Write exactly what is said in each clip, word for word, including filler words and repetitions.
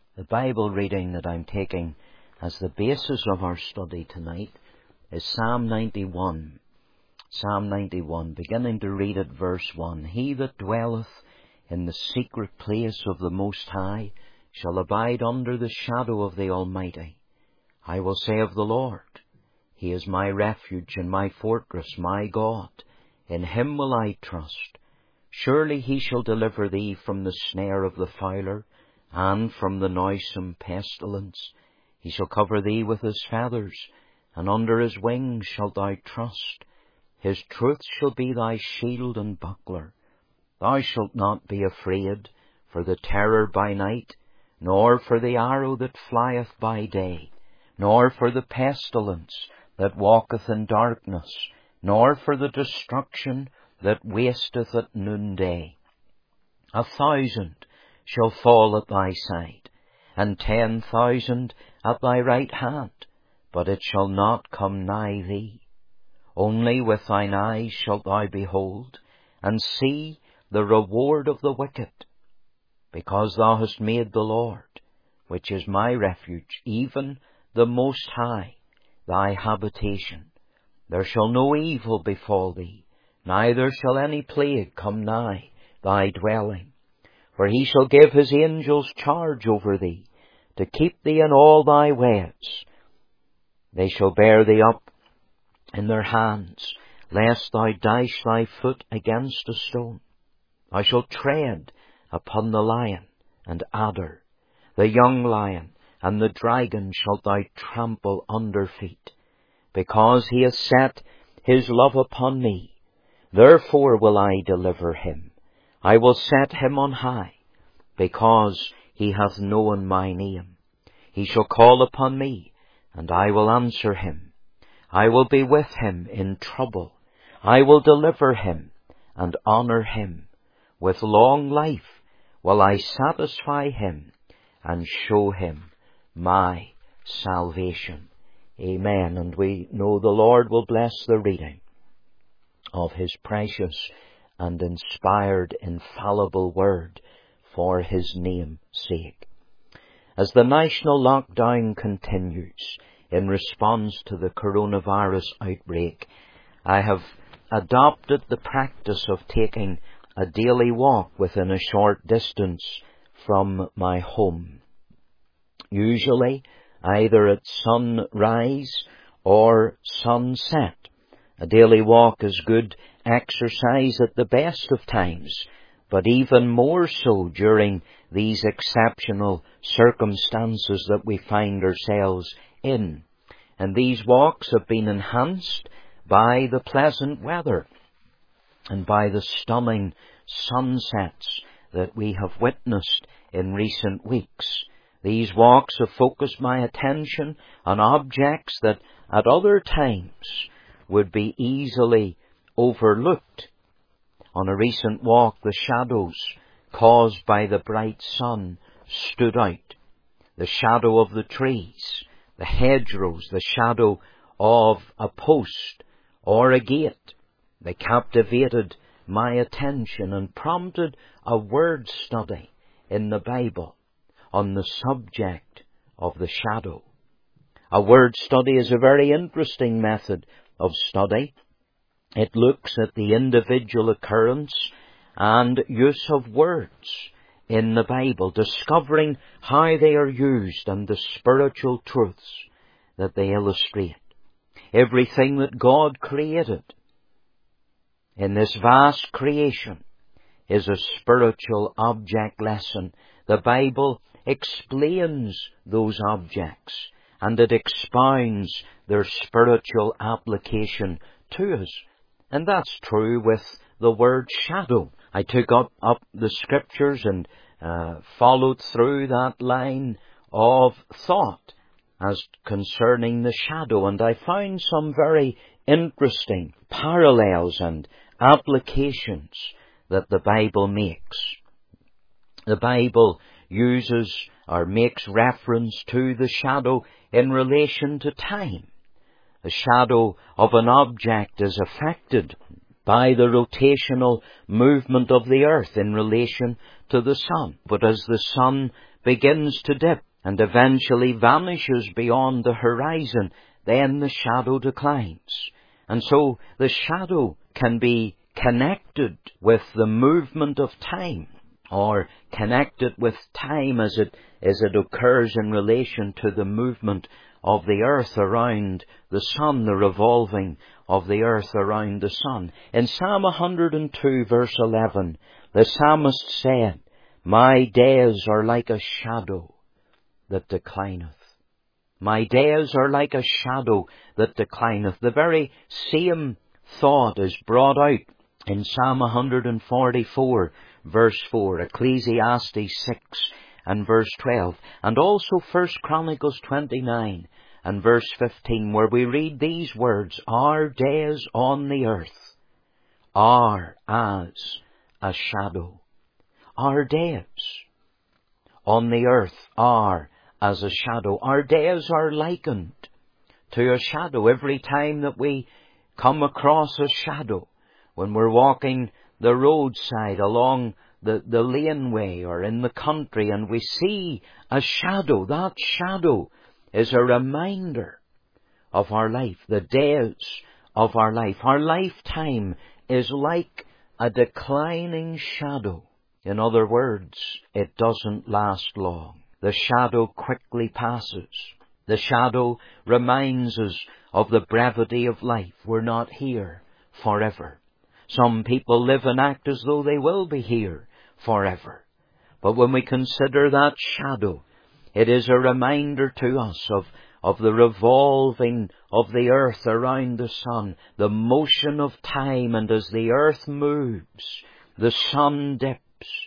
The Bible reading that I'm taking as the basis of our study tonight is Psalm ninety-one. Psalm ninety-one, beginning to read at verse one. He that dwelleth in the secret place of the Most High shall abide under the shadow of the Almighty. I will say of the Lord, He is my refuge and my fortress, my God. In Him will I trust. Surely He shall deliver thee from the snare of the fowler, and from the noisome pestilence. He shall cover thee with His feathers, and under His wings shalt thou trust. His truth shall be thy shield and buckler. Thou shalt not be afraid for the terror by night, nor for the arrow that flieth by day, nor for the pestilence that walketh in darkness, nor for the destruction that wasteth at noonday. A thousand shall fall at thy side, and ten thousand at thy right hand, but it shall not come nigh thee. Only with thine eyes shalt thou behold, and see the reward of the wicked. Because thou hast made the Lord, which is my refuge, even the Most High, thy habitation, there shall no evil befall thee, neither shall any plague come nigh thy dwelling. For He shall give His angels charge over thee, to keep thee in all thy ways. They shall bear thee up in their hands, lest thou dash thy foot against a stone. Thou shalt tread upon the lion and adder, the young lion and the dragon shalt thou trample under feet. Because He has set His love upon me, therefore will I deliver him. I will set him on high, because he hath known my name. He shall call upon me, and I will answer him. I will be with him in trouble. I will deliver him and honour him. With long life will I satisfy him and show him my salvation. Amen. And we know the Lord will bless the reading of His precious and inspired, infallible word for His name's sake. As the national lockdown continues in response to the coronavirus outbreak, I have adopted the practice of taking a daily walk within a short distance from my home. Usually either at sunrise or sunset. A daily walk is good exercise at the best of times, but even more so during these exceptional circumstances that we find ourselves in. And these walks have been enhanced by the pleasant weather and by the stunning sunsets that we have witnessed in recent weeks. These walks have focused my attention on objects that at other times would be easily overlooked. On a recent walk, the shadows caused by the bright sun stood out. The shadow of the trees, the hedgerows, the shadow of a post or a gate. They captivated my attention and prompted a word study in the Bible on the subject of the shadow. A word study is a very interesting method of study. It looks at the individual occurrence and use of words in the Bible, discovering how they are used and the spiritual truths that they illustrate. Everything that God created in this vast creation is a spiritual object lesson. The Bible explains those objects, and it expounds their spiritual application to us. And that's true with the word shadow. I took up, up the scriptures and uh, followed through that line of thought as concerning the shadow, and I found some very interesting parallels and applications that the Bible makes. The Bible uses or makes reference to the shadow in relation to time. The shadow of an object is affected by the rotational movement of the earth in relation to the sun. But as the sun begins to dip and eventually vanishes beyond the horizon, then the shadow declines. And so the shadow can be connected with the movement of time, or connected with time as it, as it occurs in relation to the movement of the earth around the sun, the revolving of the earth around the sun. In Psalm one hundred two, verse eleven, the psalmist said, "My days are like a shadow that declineth." My days are like a shadow that declineth. The very same thought is brought out in Psalm one hundred forty-four, verse four, Ecclesiastes six and verse twelve, and also First Chronicles twenty-nine and verse fifteen, where we read these words, "Our days on the earth are as a shadow." Our days on the earth are as a shadow. Our days are likened to a shadow. Every time that we come across a shadow, when we're walking the roadside along the, the laneway or in the country, and we see a shadow, that shadow is a reminder of our life, the days of our life. Our lifetime is like a declining shadow. In other words, it doesn't last long. The shadow quickly passes. The shadow reminds us of the brevity of life. We're not here forever. Some people live and act as though they will be here forever. But when we consider that shadow, it is a reminder to us of, of the revolving of the earth around the sun, the motion of time, and as the earth moves, the sun dips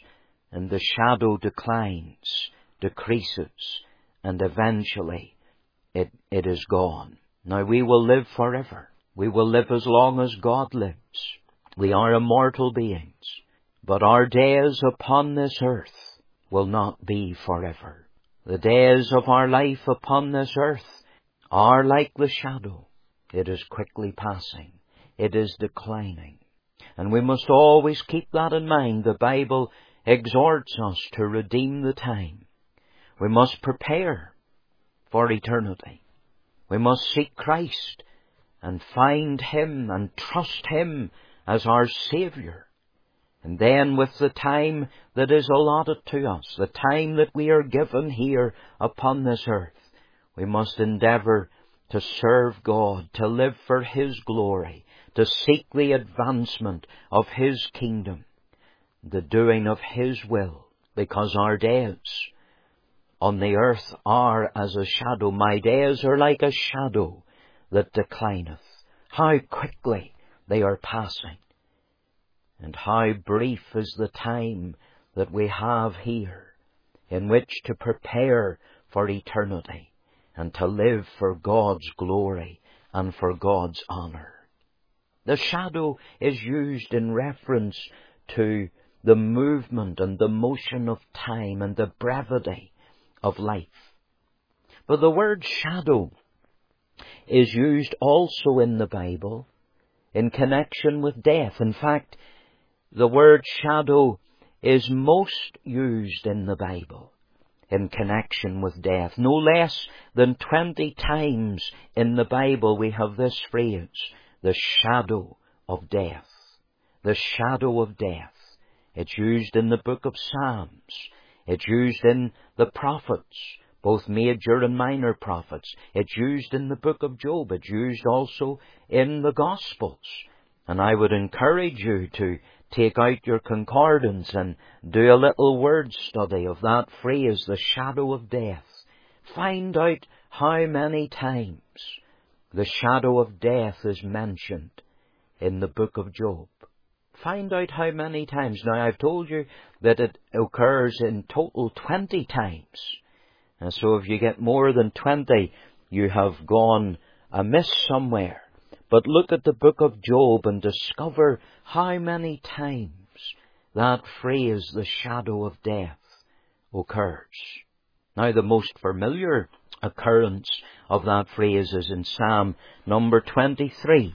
and the shadow declines, decreases, and eventually it, it is gone. Now we will live forever. We will live as long as God lives. We are immortal beings. But our days upon this earth will not be forever. The days of our life upon this earth are like the shadow. It is quickly passing. It is declining. And we must always keep that in mind. The Bible exhorts us to redeem the time. We must prepare for eternity. We must seek Christ and find Him and trust Him as our Saviour. And then with the time that is allotted to us, the time that we are given here upon this earth, we must endeavour to serve God, to live for His glory, to seek the advancement of His kingdom, the doing of His will, because our days on the earth are as a shadow. My days are like a shadow that declineth. How quickly they are passing, and how brief is the time that we have here in which to prepare for eternity and to live for God's glory and for God's honour. The shadow is used in reference to the movement and the motion of time and the brevity of life. But the word shadow is used also in the Bible in connection with death. In fact, the word shadow is most used in the Bible in connection with death. No less than twenty times in the Bible we have this phrase, the shadow of death. The shadow of death. It's used in the book of Psalms. It's used in the prophets, both major and minor prophets. It's used in the book of Job. It's used also in the Gospels. And I would encourage you to take out your concordance and do a little word study of that phrase, the shadow of death. Find out how many times the shadow of death is mentioned in the book of Job. Find out how many times. Now, I've told you that it occurs in total twenty times. And so if you get more than twenty, you have gone amiss somewhere. But look at the book of Job and discover how many times that phrase, the shadow of death, occurs. Now, the most familiar occurrence of that phrase is in Psalm number twenty-three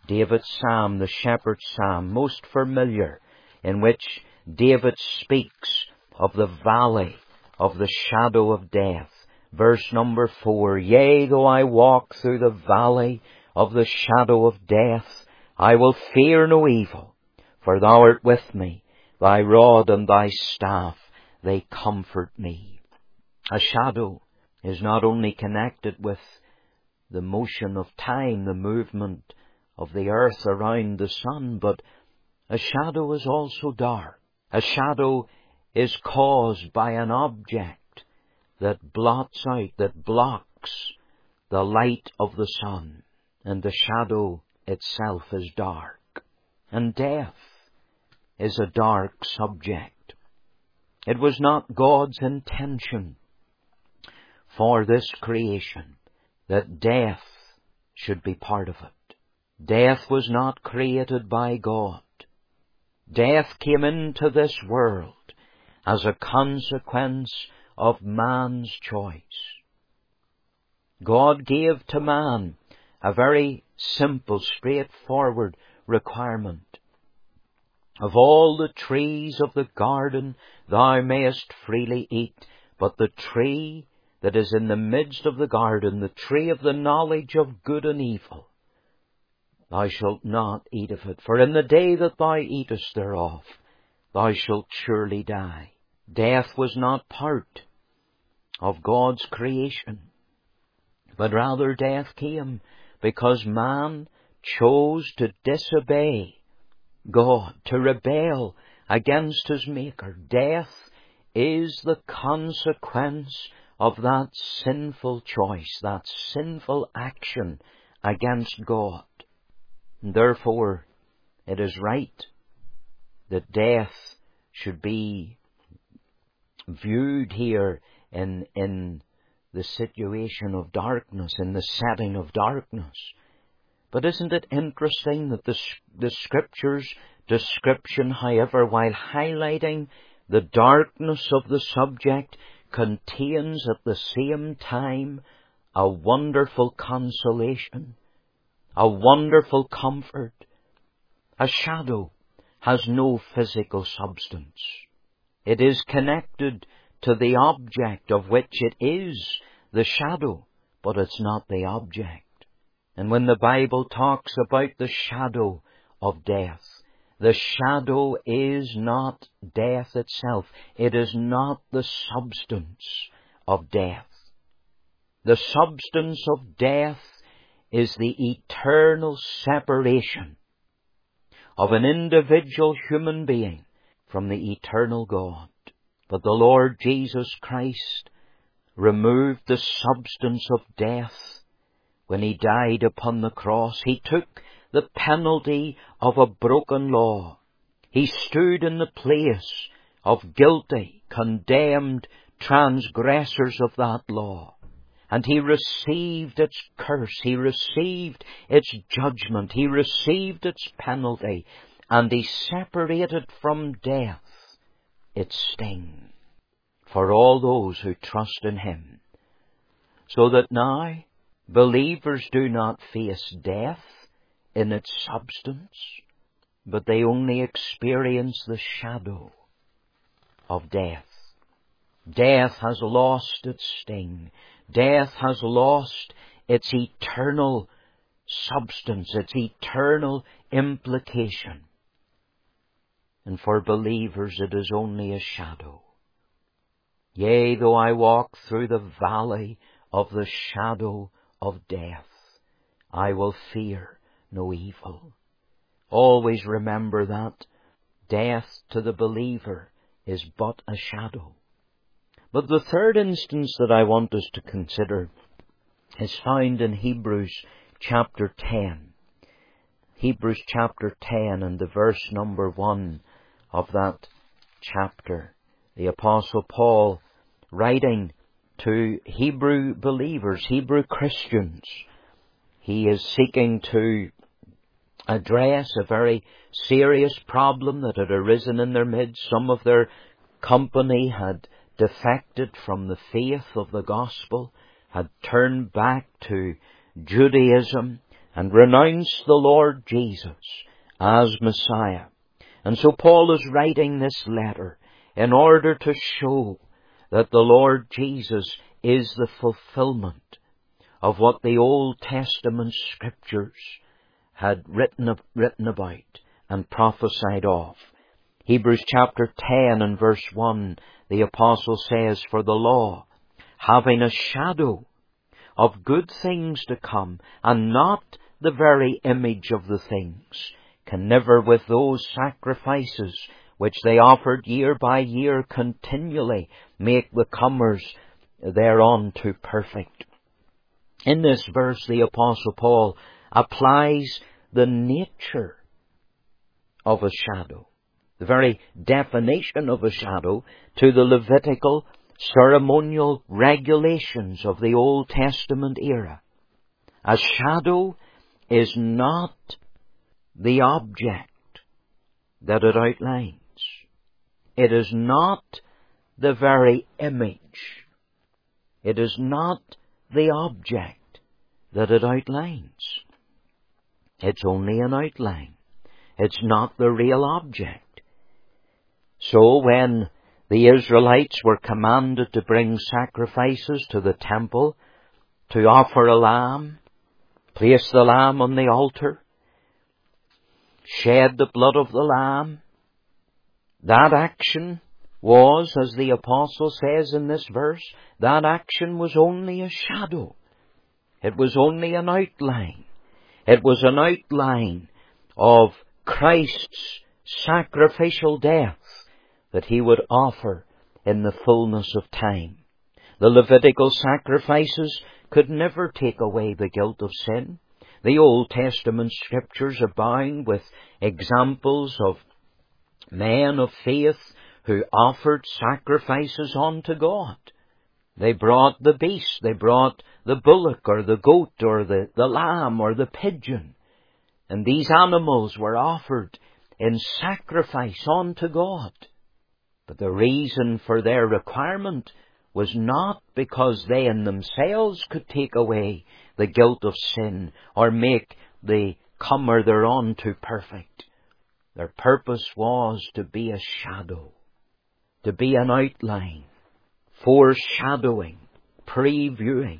David's psalm, the shepherd's psalm, most familiar, in which David speaks of the valley of the shadow of death. Verse number four, yea, though I walk through the valley of the shadow of death, I will fear no evil, for thou art with me. Thy rod and thy staff, they comfort me. A shadow is not only connected with the motion of time, the movement of the earth around the sun, but a shadow is also dark. A shadow is caused by an object that blots out, that blocks the light of the sun, and the shadow itself is dark. And death is a dark subject. It was not God's intention for this creation that death should be part of it. Death was not created by God. Death came into this world as a consequence of man's choice. God gave to man a very simple, straightforward requirement. Of all the trees of the garden thou mayest freely eat, but the tree that is in the midst of the garden, the tree of the knowledge of good and evil, thou shalt not eat of it, for in the day that thou eatest thereof, thou shalt surely die. Death was not part of God's creation, but rather death came because man chose to disobey God, to rebel against his Maker. Death is the consequence of that sinful choice, that sinful action against God. Therefore, it is right that death should be viewed here in, in the situation of darkness, in the setting of darkness. But isn't it interesting that the, the Scripture's description, however, while highlighting the darkness of the subject, contains at the same time a wonderful consolation, a wonderful comfort. A shadow has no physical substance. It is connected to the object of which it is the shadow, but it's not the object. And when the Bible talks about the shadow of death, the shadow is not death itself. It is not the substance of death. The substance of death is the eternal separation of an individual human being from the eternal God. But the Lord Jesus Christ removed the substance of death when He died upon the cross. He took the penalty of a broken law. He stood in the place of guilty, condemned transgressors of that law. And He received its curse. He received its judgment. He received its penalty. And He separated from death its sting for all those who trust in Him. So that now believers do not face death in its substance, but they only experience the shadow of death. Death has lost its sting. Death has lost its eternal substance, its eternal implication. And for believers it is only a shadow. Yea, though I walk through the valley of the shadow of death, I will fear no evil. Always remember that death to the believer is but a shadow. But the third instance that I want us to consider is found in Hebrews chapter ten. Hebrews chapter ten and the verse number one of that chapter. The Apostle Paul, writing to Hebrew believers, Hebrew Christians, he is seeking to address a very serious problem that had arisen in their midst. Some of their company had defected from the faith of the gospel, had turned back to Judaism, and renounce the Lord Jesus as Messiah. And so Paul is writing this letter in order to show that the Lord Jesus is the fulfillment of what the Old Testament Scriptures had written, written about and prophesied of. Hebrews chapter ten and verse one, the apostle says, "For the law, having a shadow of good things to come, and not the very image of the things, can never with those sacrifices which they offered year by year continually make the comers thereunto perfect." In this verse, the apostle Paul applies the nature of a shadow, the very definition of a shadow, to the Levitical ceremonial regulations of the Old Testament era. A shadow is not the object that it outlines. It is not the very image. It is not the object that it outlines. It's only an outline. It's not the real object. So when the Israelites were commanded to bring sacrifices to the temple, to offer a lamb, place the lamb on the altar, shed the blood of the lamb, that action was, as the apostle says in this verse, that action was only a shadow. It was only an outline. It was an outline of Christ's sacrificial death that he would offer in the fullness of time. The Levitical sacrifices could never take away the guilt of sin. The Old Testament Scriptures abound with examples of men of faith who offered sacrifices unto God. They brought the beast, they brought the bullock or the goat or the, the lamb or the pigeon. And these animals were offered in sacrifice unto God. But the reason for their requirement was not because they in themselves could take away the guilt of sin or make the comer thereunto perfect. Their purpose was to be a shadow, to be an outline, foreshadowing, previewing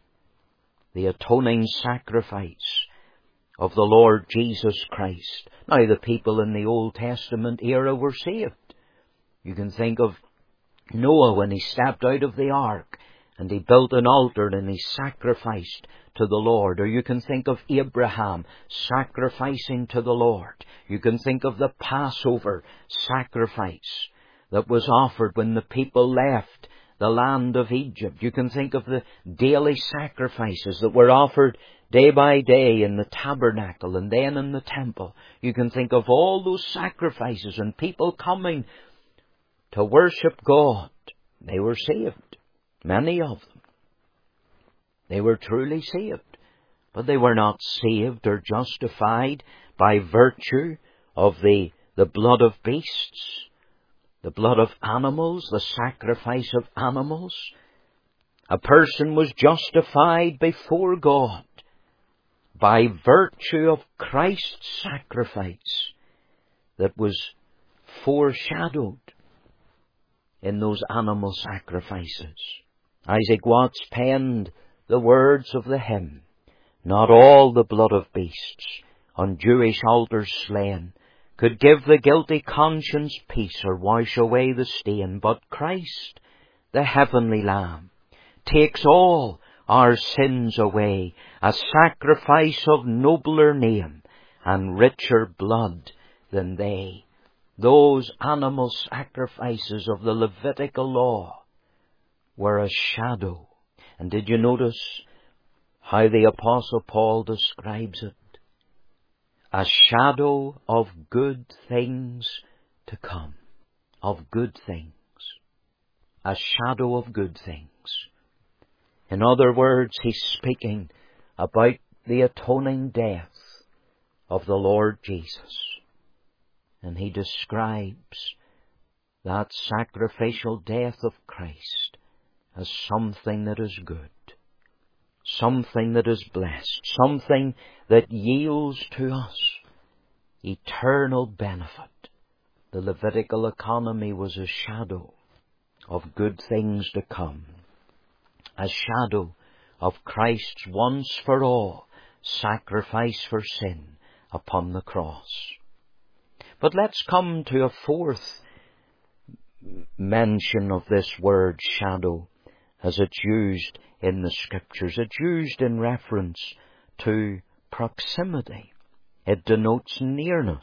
the atoning sacrifice of the Lord Jesus Christ. Now, the people in the Old Testament era were saved. You can think of Noah when he stepped out of the ark and he built an altar and he sacrificed to the Lord. Or you can think of Abraham sacrificing to the Lord. You can think of the Passover sacrifice that was offered when the people left the land of Egypt. You can think of the daily sacrifices that were offered day by day in the tabernacle and then in the temple. You can think of all those sacrifices and people coming to worship God. They were saved, many of them. They were truly saved, but they were not saved or justified by virtue of the, the blood of beasts, the blood of animals, the sacrifice of animals. A person was justified before God by virtue of Christ's sacrifice that was foreshadowed in those animal sacrifices. Isaac Watts penned the words of the hymn, "Not all the blood of beasts on Jewish altars slain could give the guilty conscience peace or wash away the stain, but Christ, the heavenly Lamb, takes all our sins away, a sacrifice of nobler name and richer blood than they." Those animal sacrifices of the Levitical law were a shadow. And did you notice how the Apostle Paul describes it? A shadow of good things to come. Of good things. A shadow of good things. In other words, he's speaking about the atoning death of the Lord Jesus. And he describes that sacrificial death of Christ as something that is good, something that is blessed, something that yields to us eternal benefit. The Levitical economy was a shadow of good things to come, a shadow of Christ's once for all sacrifice for sin upon the cross. But let's come to a fourth mention of this word shadow as it's used in the Scriptures. It's used in reference to proximity. It denotes nearness.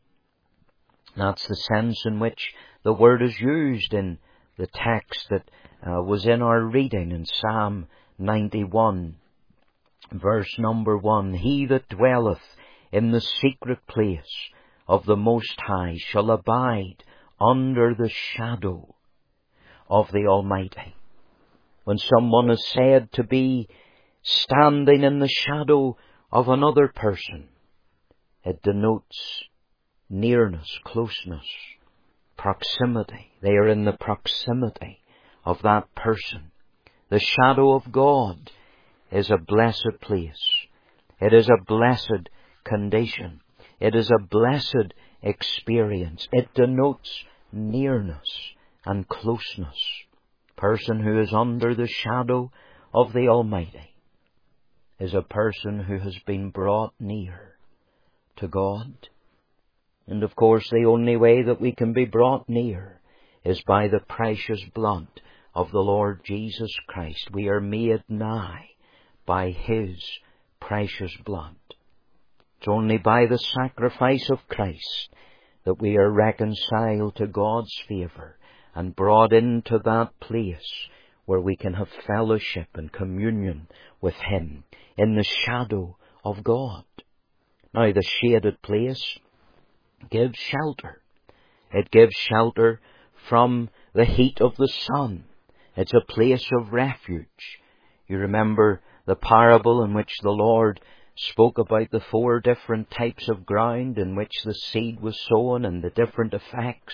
That's the sense in which the word is used in the text that uh, was in our reading in Psalm ninety-one, verse number one. He that dwelleth in the secret place of the Most High shall abide under the shadow of the Almighty. When someone is said to be standing in the shadow of another person, it denotes nearness, closeness, proximity. They are in the proximity of that person. The shadow of God is a blessed place. It is a blessed condition. It is a blessed experience. It denotes nearness and closeness. Person who is under the shadow of the Almighty is a person who has been brought near to God. And of course, the only way that we can be brought near is by the precious blood of the Lord Jesus Christ. We are made nigh by His precious blood. It's only by the sacrifice of Christ that we are reconciled to God's favour and brought into that place where we can have fellowship and communion with Him in the shadow of God. Now, the shaded place gives shelter. It gives shelter from the heat of the sun. It's a place of refuge. You remember the parable in which the Lord spoke about the four different types of ground in which the seed was sown and the different effects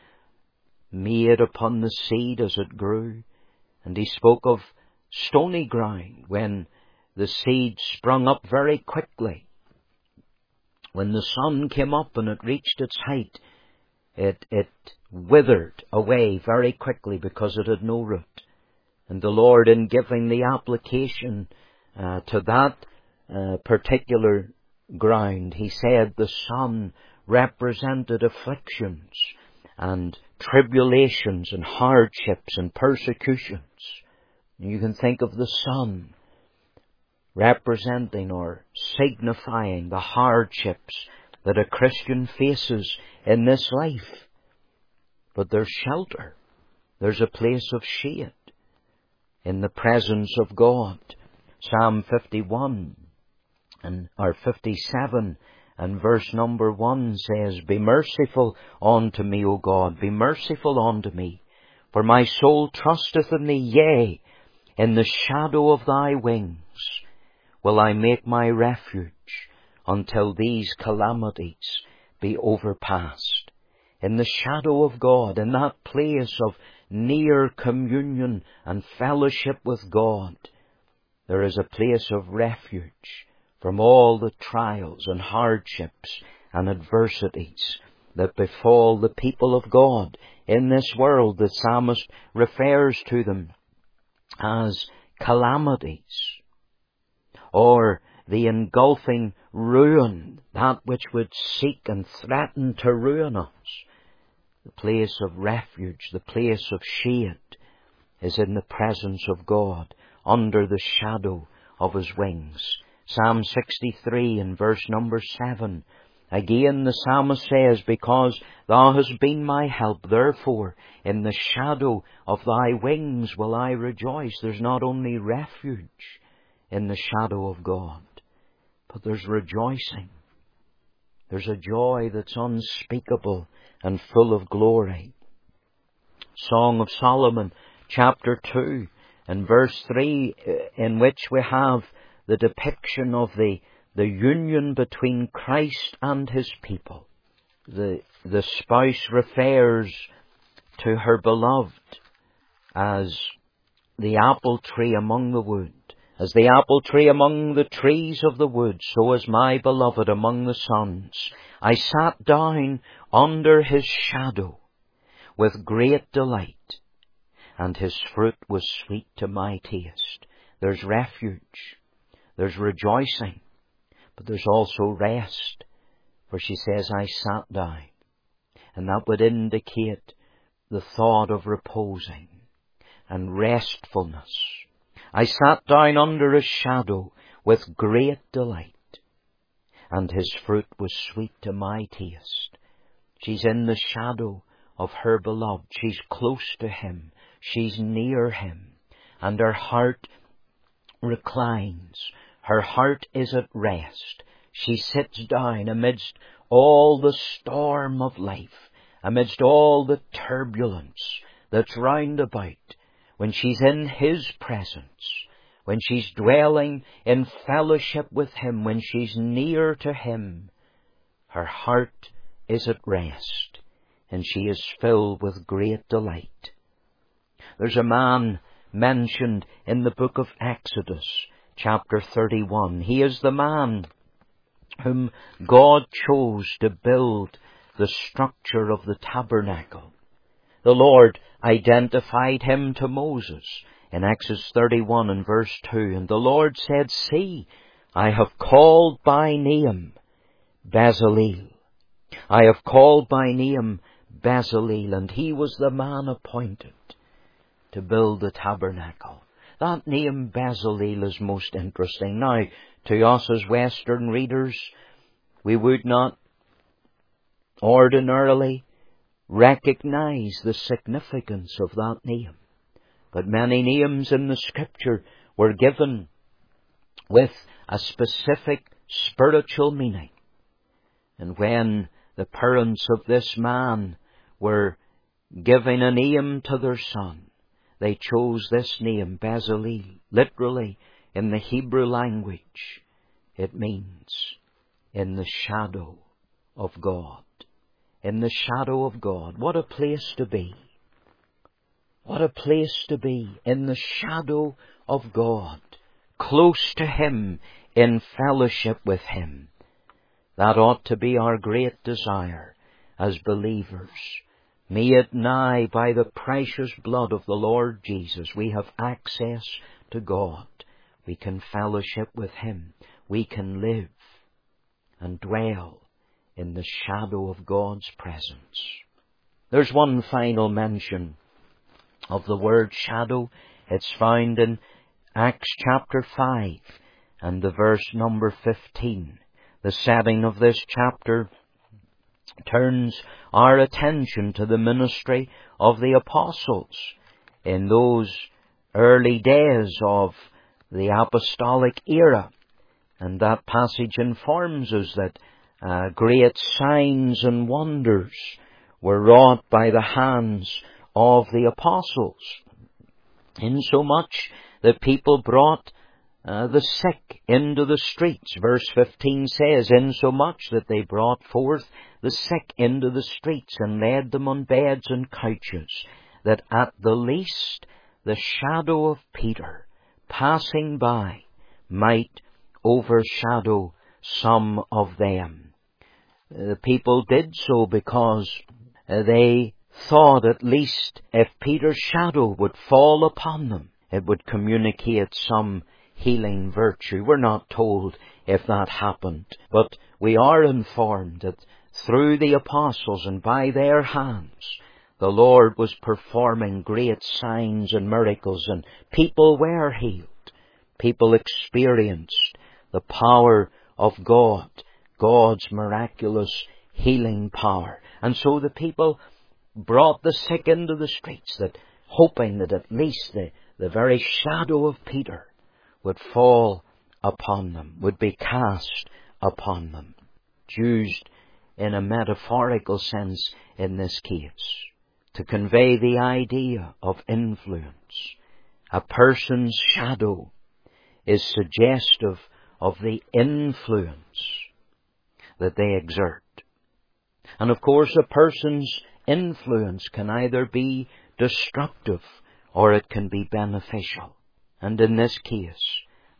made upon the seed as it grew. And He spoke of stony ground when the seed sprung up very quickly. When the sun came up and it reached its height, it, it withered away very quickly because it had no root. And the Lord, in giving the application uh, to that uh, particular ground, He said the sun represented afflictions and tribulations and hardships and persecutions. You can think of the sun representing or signifying the hardships that a Christian faces in this life. But there's shelter. There's a place of shade in the presence of God. Psalm fifty-one and or fifty-seven and verse number one says, Be merciful unto me, O God, be merciful unto me, for my soul trusteth in Thee, yea, in the shadow of Thy wings will I make my refuge until these calamities be overpast. In the shadow of God, in that place of near communion and fellowship with God, there is a place of refuge from all the trials and hardships and adversities that befall the people of God in this world. The psalmist refers to them as calamities, or the engulfing ruin, that which would seek and threaten to ruin us. The place of refuge, the place of shade, is in the presence of God, under the shadow of His wings. Psalm sixty-three and verse number seven. Again the psalmist says, Because Thou hast been my help, therefore in the shadow of Thy wings will I rejoice. There's not only refuge in the shadow of God, but there's rejoicing. There's a joy that's unspeakable and full of glory. Song of Solomon, chapter two, and verse three, in which we have the depiction of the, the union between Christ and His people. The, the spouse refers to her beloved as the apple tree among the wood, As the apple tree among the trees of the wood, so is my beloved among the sons. I sat down under his shadow with great delight, and his fruit was sweet to my taste. There's refuge, there's rejoicing, but there's also rest. For she says, I sat down. And that would indicate the thought of reposing and restfulness. I sat down under his shadow with great delight, and his fruit was sweet to my taste. She's in the shadow of her beloved. She's close to him. She's near him. And her heart reclines. Her heart is at rest. She sits down amidst all the storm of life, amidst all the turbulence that's round about. When she's in his presence, when she's dwelling in fellowship with him, when she's near to him, her heart is at rest, and she is filled with great delight. There's a man mentioned in the book of Exodus, chapter thirty-one. He is the man whom God chose to build the structure of the tabernacle. The Lord identified him to Moses in Exodus thirty-one and verse two. And the Lord said, See, I have called by name Bezalel. I have called by name Bezalel. And he was the man appointed to build the tabernacle. That name Bezalel is most interesting. Now, to us as Western readers, we would not ordinarily recognize the significance of that name. But many names in the Scripture were given with a specific spiritual meaning. And when the parents of this man were giving a name to their son, they chose this name, Bezalel. Literally, in the Hebrew language, it means in the shadow of God. In the shadow of God. What a place to be. What a place to be in the shadow of God. Close to him, in fellowship with him. That ought to be our great desire as believers. May it now, by the precious blood of the Lord Jesus, we have access to God. We can fellowship with him. We can live and dwell in the shadow of God's presence. There's one final mention of the word shadow. It's found in Acts chapter five and the verse number fifteen. The setting of this chapter turns our attention to the ministry of the apostles in those early days of the apostolic era. And that passage informs us that uh, great signs and wonders were wrought by the hands of the apostles, insomuch that people brought uh, the sick into the streets. Verse fifteen says, insomuch that they brought forth the sick into the streets and laid them on beds and couches, that at the least the shadow of Peter passing by might overshadow some of them. The people did so because they thought at least if Peter's shadow would fall upon them, it would communicate some healing virtue. We're not told if that happened, but we are informed that through the apostles and by their hands, the Lord was performing great signs and miracles, and people were healed. People experienced the power of God, God's miraculous healing power. And so the people brought the sick into the streets, that hoping that at least the, the very shadow of Peter would fall upon them, would be cast upon them. It's used in a metaphorical sense in this case, to convey the idea of influence. A person's shadow is suggestive of the influence that they exert. And of course, a person's influence can either be destructive or it can be beneficial. And in this case,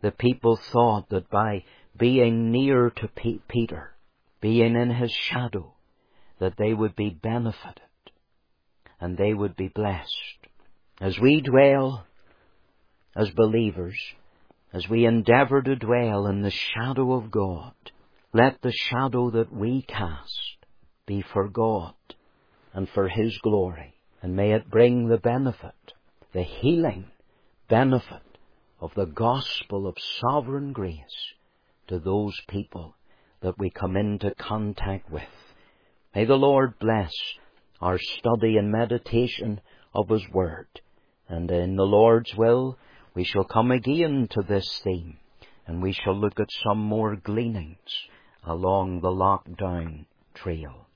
the people thought that by being near to P- Peter, being in his shadow, that they would be benefited and they would be blessed. As we dwell as believers, as we endeavour to dwell in the shadow of God, let the shadow that we cast be for God and for His glory. And may it bring the benefit, the healing benefit of the gospel of sovereign grace to those people that we come into contact with. May the Lord bless our study and meditation of His Word. And in the Lord's will, we shall come again to this theme, and we shall look at some more gleanings along the Lockdown Trail.